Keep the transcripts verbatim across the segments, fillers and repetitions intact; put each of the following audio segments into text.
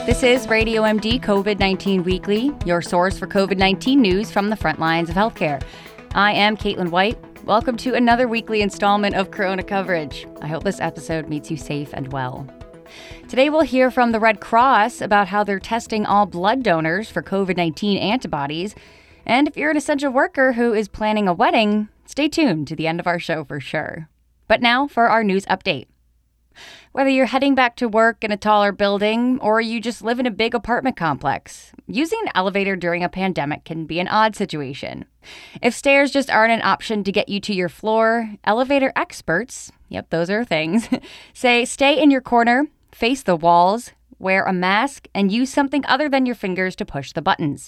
This is Radio M D COVID nineteen Weekly, your source for COVID nineteen news from the front lines of healthcare. I am Caitlin White. Welcome to another weekly installment of Corona coverage. I hope this episode meets you safe and well. Today we'll hear from the Red Cross about how they're testing all blood donors for COVID nineteen antibodies. And if you're an essential worker who is planning a wedding, stay tuned to the end of our show for sure. But now for our news update. Whether you're heading back to work in a taller building or you just live in a big apartment complex, using an elevator during a pandemic can be an odd situation. If stairs just aren't an option to get you to your floor, elevator experts, yep, those are things, say stay in your corner, face the walls, wear a mask, and use something other than your fingers to push the buttons.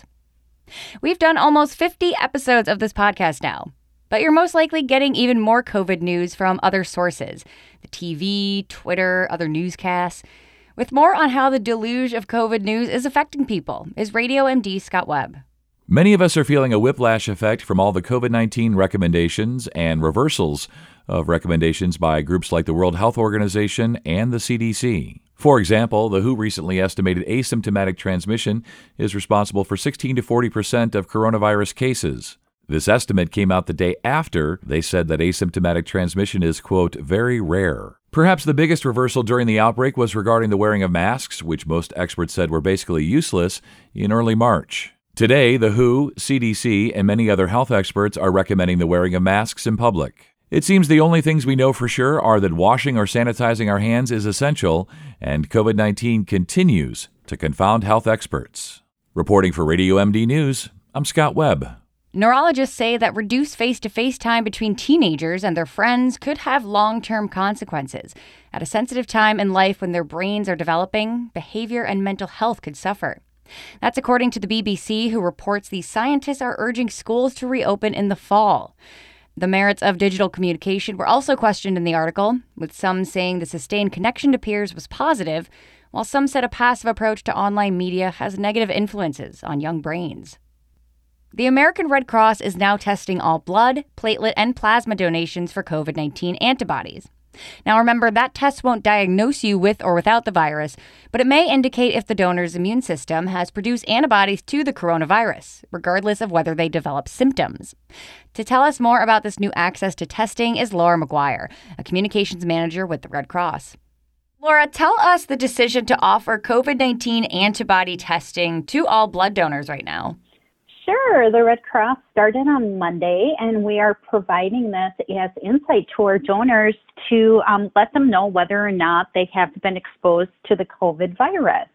We've done almost fifty episodes of this podcast now. But you're most likely getting even more COVID news from other sources, the T V, Twitter, other newscasts. With more on how the deluge of COVID news is affecting people is Radio M D's Scott Webb. Many of us are feeling a whiplash effect from all the COVID nineteen recommendations and reversals of recommendations by groups like the World Health Organization and the C D C. For example, the W H O recently estimated asymptomatic transmission is responsible for sixteen to forty percent of coronavirus cases. This estimate came out the day after they said that asymptomatic transmission is, quote, very rare. Perhaps the biggest reversal during the outbreak was regarding the wearing of masks, which most experts said were basically useless in early March. Today, the W H O, C D C, and many other health experts are recommending the wearing of masks in public. It seems the only things we know for sure are that washing or sanitizing our hands is essential, and COVID nineteen continues to confound health experts. Reporting for Radio M D News, I'm Scott Webb. Neurologists say that reduced face-to-face time between teenagers and their friends could have long-term consequences. At a sensitive time in life when their brains are developing, behavior and mental health could suffer. That's according to the B B C, who reports these scientists are urging schools to reopen in the fall. The merits of digital communication were also questioned in the article, with some saying the sustained connection to peers was positive, while some said a passive approach to online media has negative influences on young brains. The American Red Cross is now testing all blood, platelet, and plasma donations for COVID nineteen antibodies. Now remember, that test won't diagnose you with or without the virus, but it may indicate if the donor's immune system has produced antibodies to the coronavirus, regardless of whether they develop symptoms. To tell us more about this new access to testing is Laura McGuire, a communications manager with the Red Cross. Laura, tell us the decision to offer COVID nineteen antibody testing to all blood donors right now. Sure. The Red Cross started on Monday, and we are providing this as insight to our donors to um, let them know whether or not they have been exposed to the COVID virus.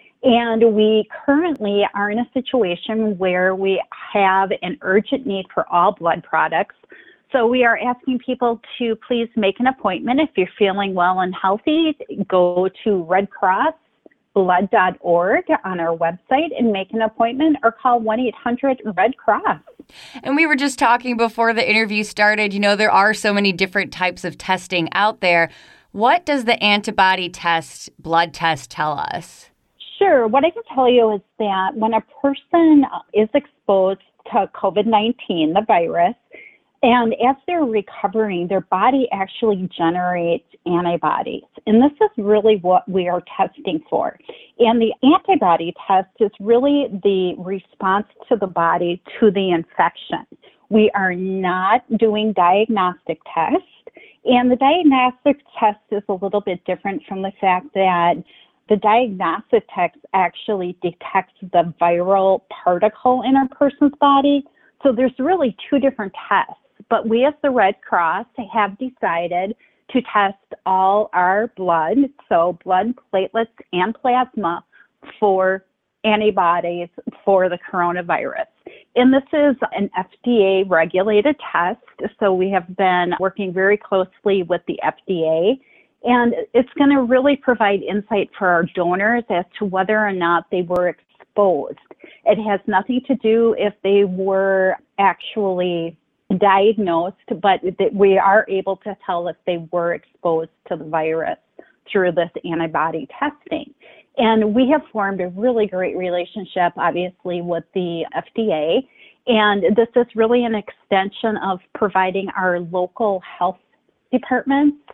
And we currently are in a situation where we have an urgent need for all blood products. So we are asking people to please make an appointment. If you're feeling well and healthy, go to red cross blood dot org on our website and make an appointment, or call one eight hundred red cross. And we were just talking before the interview started, you know, there are so many different types of testing out there. What does the antibody test, blood test, tell us? Sure. What I can tell you is that when a person is exposed to COVID nineteen, the virus, and as they're recovering, their body actually generates antibodies. And this is really what we are testing for. And the antibody test is really the response to the body to the infection. We are not doing diagnostic tests. And the diagnostic test is a little bit different from the fact that the diagnostic test actually detects the viral particle in a person's body. So there's really two different tests. But we as the Red Cross have decided to test all our blood, so blood, platelets, and plasma, for antibodies for the coronavirus. And this is an F D A-regulated test, so we have been working very closely with the F D A, and it's going to really provide insight for our donors as to whether or not they were exposed. It has nothing to do if they were actually diagnosed, but that we are able to tell if they were exposed to the virus through this antibody testing. And we have formed a really great relationship, obviously, with the F D A. And this is really an extension of providing our local health departments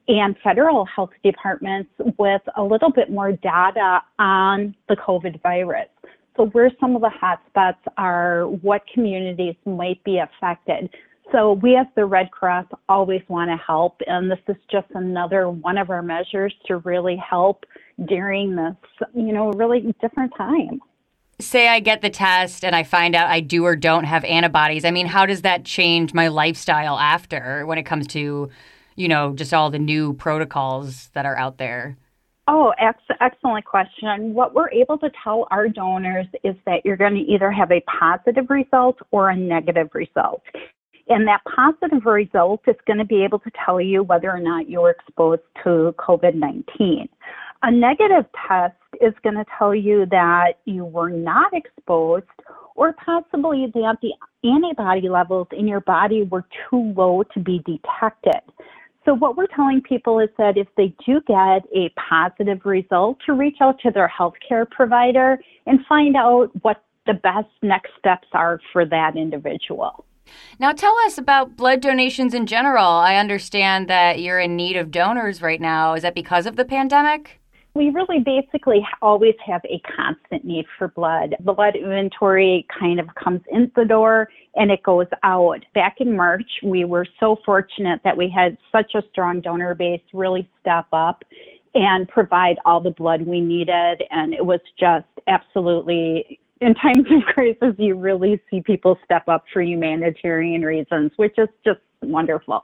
and federal health departments with a little bit more data on the COVID virus. So where some of the hotspots are, what communities might be affected. So we as the Red Cross always want to help, and this is just another one of our measures to really help during this, you know, really different time. Say I get the test and I find out I do or don't have antibodies. I mean, how does that change my lifestyle after when it comes to, you know, just all the new protocols that are out there? Oh, ex- excellent question. What we're able to tell our donors is that you're going to either have a positive result or a negative result. And that positive result is going to be able to tell you whether or not you're exposed to COVID nineteen. A negative test is going to tell you that you were not exposed, or possibly that the antibody levels in your body were too low to be detected. So what we're telling people is that if they do get a positive result, to reach out to their healthcare provider and find out what the best next steps are for that individual. Now tell us about blood donations in general. I understand that you're in need of donors right now. Is that because of the pandemic? We really basically always have a constant need for blood. The blood inventory kind of comes in the door and it goes out. Back in March, we were so fortunate that we had such a strong donor base really step up and provide all the blood we needed. And it was just absolutely, in times of crisis, you really see people step up for humanitarian reasons, which is just wonderful.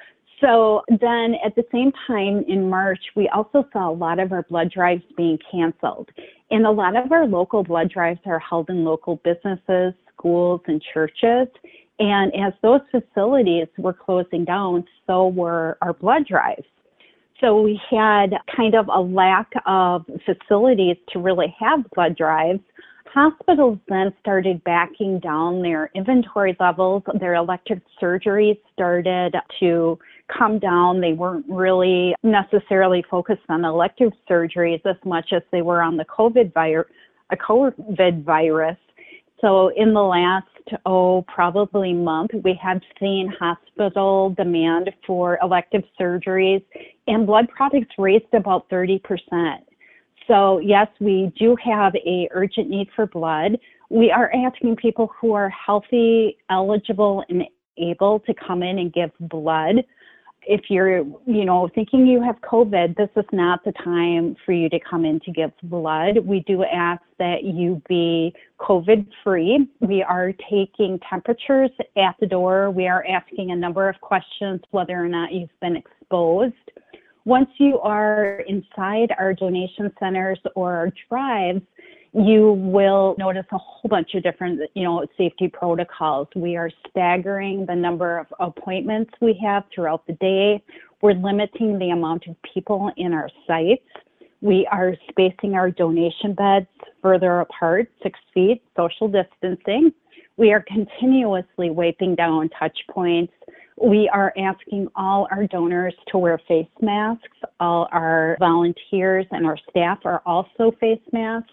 So then at the same time in March, we also saw a lot of our blood drives being canceled. And a lot of our local blood drives are held in local businesses, schools, and churches. And as those facilities were closing down, so were our blood drives. So we had kind of a lack of facilities to really have blood drives. Hospitals then started backing down their inventory levels. Their elective surgeries started to come down. They weren't really necessarily focused on elective surgeries as much as they were on the COVID, vir- a COVID virus. So in the last, oh, probably month, we have seen hospital demand for elective surgeries, and blood products raised about thirty percent. So yes, we do have a urgent need for blood. We are asking people who are healthy, eligible, and able to come in and give blood. If you're, you know, thinking you have COVID, this is not the time for you to come in to give blood. We do ask that you be COVID-free. We are taking temperatures at the door. We are asking a number of questions whether or not you've been exposed. Once you are inside our donation centers or our drives, you will notice a whole bunch of different, you know, safety protocols. We are staggering the number of appointments we have throughout the day. We're limiting the amount of people in our sites. We are spacing our donation beds further apart, six feet, social distancing. We are continuously wiping down touch points. We are asking all our donors to wear face masks. All our volunteers and our staff are also face masked.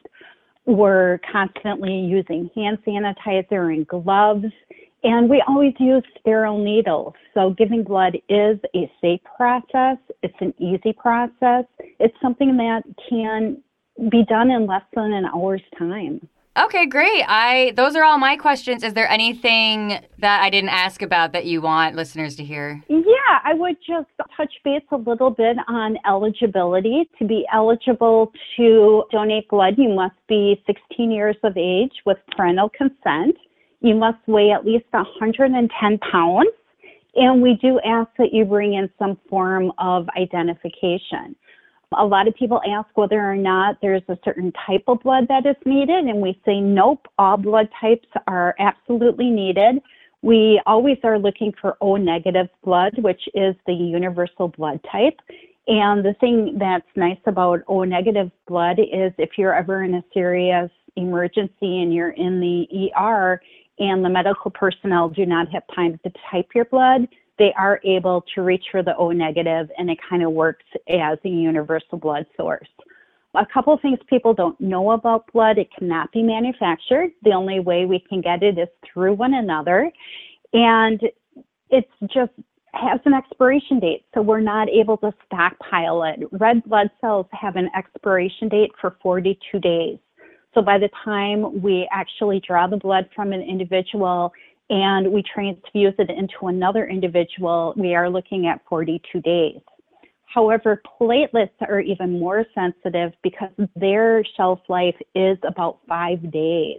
We're constantly using hand sanitizer and gloves, and we always use sterile needles. So giving blood is a safe process. It's an easy process. It's something that can be done in less than an hour's time. Okay, great. I those are all my questions. Is there anything that I didn't ask about that you want listeners to hear? Yeah, I would just touch base a little bit on eligibility. To be eligible to donate blood, you must be sixteen years of age with parental consent. You must weigh at least one hundred ten pounds. And we do ask that you bring in some form of identification. A lot of people ask whether or not there's a certain type of blood that is needed, and we say nope, all blood types are absolutely needed. We always are looking for O negative blood, which is the universal blood type. And the thing that's nice about O negative blood is if you're ever in a serious emergency and you're in the E R and the medical personnel do not have time to type your blood, they are able to reach for the O negative, and it kind of works as a universal blood source. A couple of things people don't know about blood: it cannot be manufactured. The only way we can get it is through one another. And it's just has an expiration date, so we're not able to stockpile it. Red blood cells have an expiration date for forty-two days. So by the time we actually draw the blood from an individual and we transfuse it into another individual, we are looking at forty-two days. However, platelets are even more sensitive because their shelf life is about five days.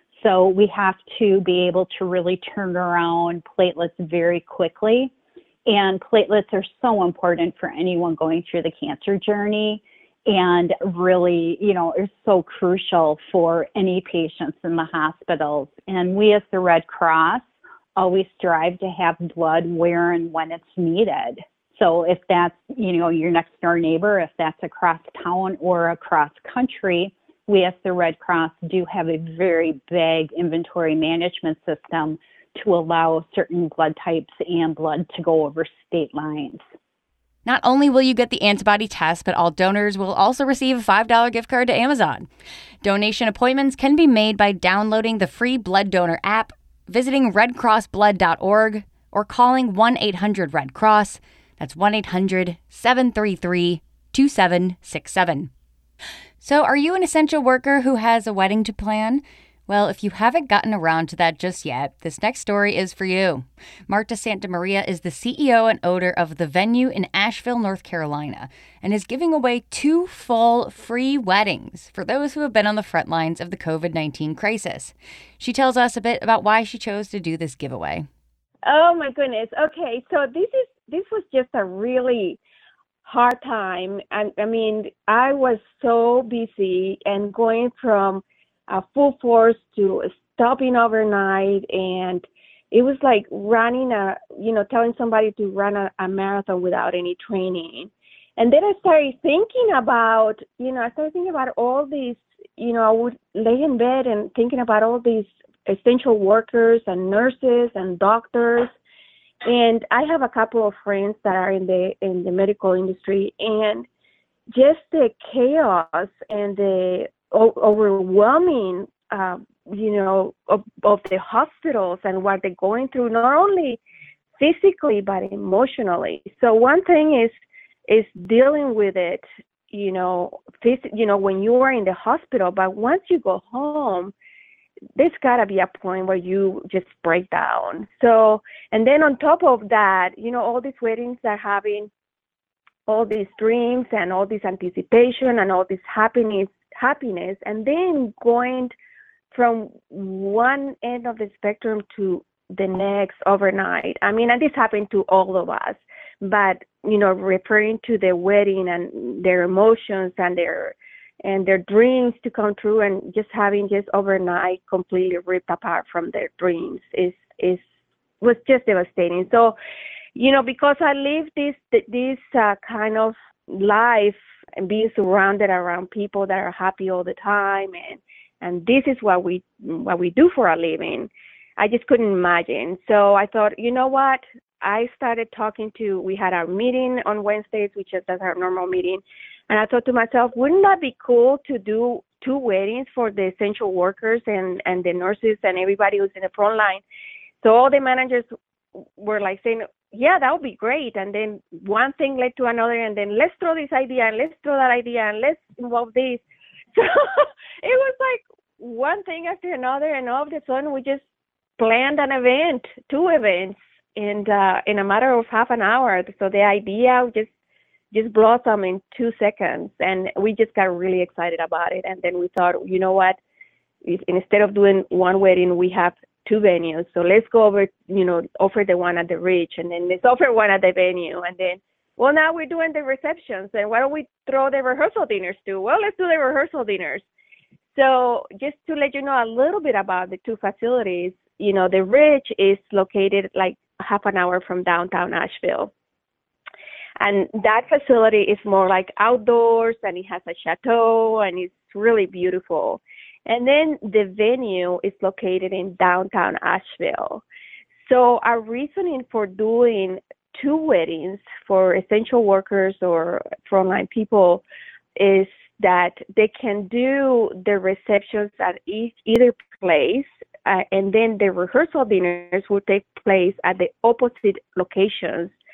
So we have to be able to really turn around platelets very quickly. And platelets are so important for anyone going through the cancer journey, and really, you know, are so crucial for any patients in the hospitals. And we as the Red Cross always strive to have blood where and when it's needed. So if that's, you know, your next door neighbor, if that's across town or across country, we as the Red Cross do have a very big inventory management system to allow certain blood types and blood to go over state lines. Not only will you get the antibody test, but all donors will also receive a five dollars gift card to Amazon. Donation appointments can be made by downloading the free Blood Donor app, visiting red cross blood dot org, or calling one eight hundred red cross. That's one eight hundred seven three three two seven six seven. So are you an essential worker who has a wedding to plan? Well, if you haven't gotten around to that just yet, this next story is for you. Marta Santa Maria is the C E O and owner of the venue in Asheville, North Carolina, and is giving away two full free weddings for those who have been on the front lines of the covid nineteen crisis. She tells us a bit about why she chose to do this giveaway. Oh my goodness. Okay, so this is this was just a really hard time. I, I mean, I was so busy and going from a full force to stopping overnight, and it was like running a, you know, telling somebody to run a, a marathon without any training. And then I started thinking about, you know, I started thinking about all these, you know, I would lay in bed and thinking about all these essential workers and nurses and doctors. And I have a couple of friends that are in the in the medical industry, and just the chaos and the o- overwhelming, uh, you know, of, of the hospitals and what they're going through, not only physically but emotionally. So one thing is is dealing with it, you know, phys- you know, when you are in the hospital. But once you go home, there's got to be a point where you just break down. So, and then on top of that, you know, all these weddings are having all these dreams and all this anticipation and all this happiness, happiness, and then going from one end of the spectrum to the next overnight. I mean, and this happened to all of us, but, you know, referring to the wedding and their emotions and their and their dreams to come true, and just having just overnight completely ripped apart from their dreams is is was just devastating. So, you know, because I live this this uh, kind of life and being surrounded around people that are happy all the time, and and this is what we what we do for a living, I just couldn't imagine. So I thought, you know what? I started talking to, we had our meeting on Wednesdays, which is that's our normal meeting. And I thought to myself, wouldn't that be cool to do two weddings for the essential workers and, and the nurses and everybody who's in the front line? So all the managers were like saying, yeah, that would be great. And then one thing led to another, and then let's throw this idea and let's throw that idea and let's involve this. So it was like one thing after another, and all of a sudden we just planned an event, two events, and uh, in a matter of half an hour. So the idea just just blossomed in two seconds, and we just got really excited about it. And then we thought, you know what, if, instead of doing one wedding, we have two venues. So let's go over, you know, offer the one at the Ridge, and then let's offer one at the venue. And then, well, now we're doing the receptions, and why don't we throw the rehearsal dinners too? Well, let's do the rehearsal dinners. So just to let you know a little bit about the two facilities, you know, the Ridge is located like half an hour from downtown Asheville. And that facility is more like outdoors, and it has a chateau, and it's really beautiful. And then the venue is located in downtown Asheville. So our reasoning for doing two weddings for essential workers or frontline people is that they can do the receptions at each, either place, uh, and then the rehearsal dinners will take place at the opposite locations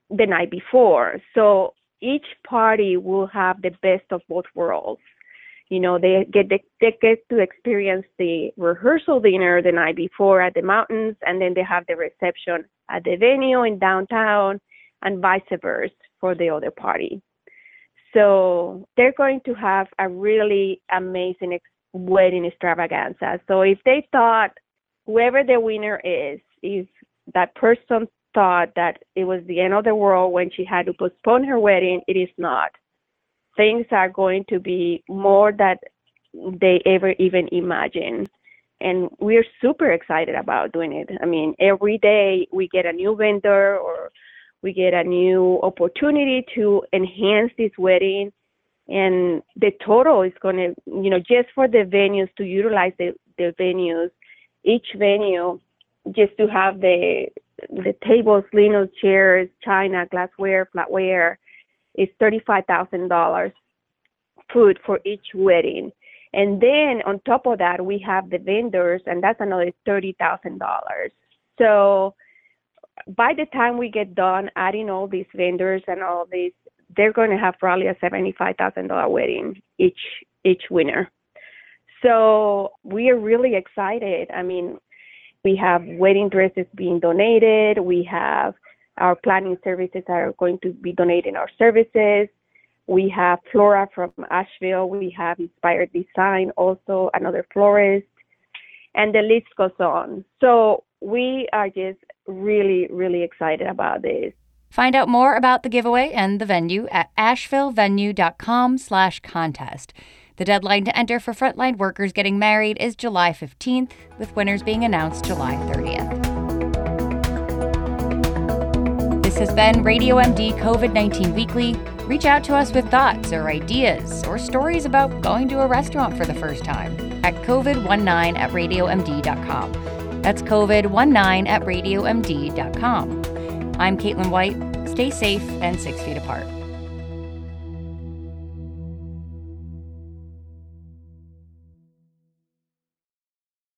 the night before. So each party will have the best of both worlds. You know, they get the, they get to experience the rehearsal dinner the night before at the mountains, and then they have the reception at the venue in downtown, and vice versa for the other party. So they're going to have a really amazing ex- wedding extravaganza. So if they thought whoever the winner is, if that person thought that it was the end of the world when she had to postpone her wedding, it is not. Things are going to be more than they ever even imagined. And we're super excited about doing it. I mean, every day we get a new vendor or we get a new opportunity to enhance this wedding. And the total is going to, you know, just for the venues, to utilize the, the venues, each venue, just to have the the tables, lino, chairs, china, glassware, flatware, is thirty-five thousand dollars food for each wedding. And then on top of that, we have the vendors, and that's another thirty thousand dollars. So by the time we get done adding all these vendors and all these, they're going to have probably a seventy-five thousand dollars wedding each each winner. So we are really excited. I mean, we have wedding dresses being donated. We have our planning services are going to be donating our services. We have Flora from Asheville. We have Inspired Design, also another florist, and the list goes on. So we are just really, really excited about this. Find out more about the giveaway and the venue at ashevillevenue.com slash contest. The deadline to enter for frontline workers getting married is July fifteenth, with winners being announced July thirtieth. This has been Radio M D COVID nineteen Weekly. Reach out to us with thoughts or ideas or stories about going to a restaurant for the first time at covid nineteen at radio m d dot com. That's covid nineteen at radio m d dot com. I'm Caitlin White. Stay safe and six feet apart.